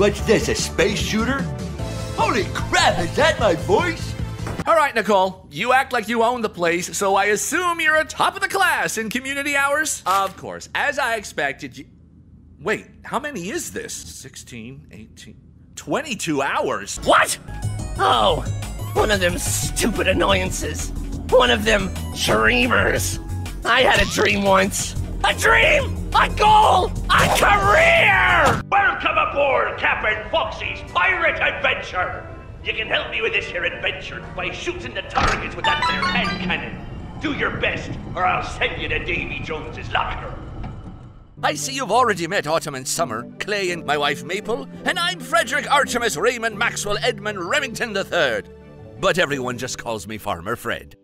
What's this, a space shooter? Holy crap, is that my voice? All right, Nicole, you act like you own the place, so I assume you're a top of the class in community hours? Of course, as I expected you... Wait, how many is this? 16, 18, 22 hours? What? Oh, one of them stupid annoyances. One of them dreamers. I had a dream once. A dream! A goal! A career! Welcome aboard Captain Foxy's Pirate Adventure! You can help me with this here adventure by shooting the targets with that there hand cannon. Do your best, or I'll send you to Davy Jones's locker. I see you've already met Autumn and Summer, Clay and my wife Maple, and I'm Frederick Artemis Raymond Maxwell Edmund Remington III. But everyone just calls me Farmer Fred.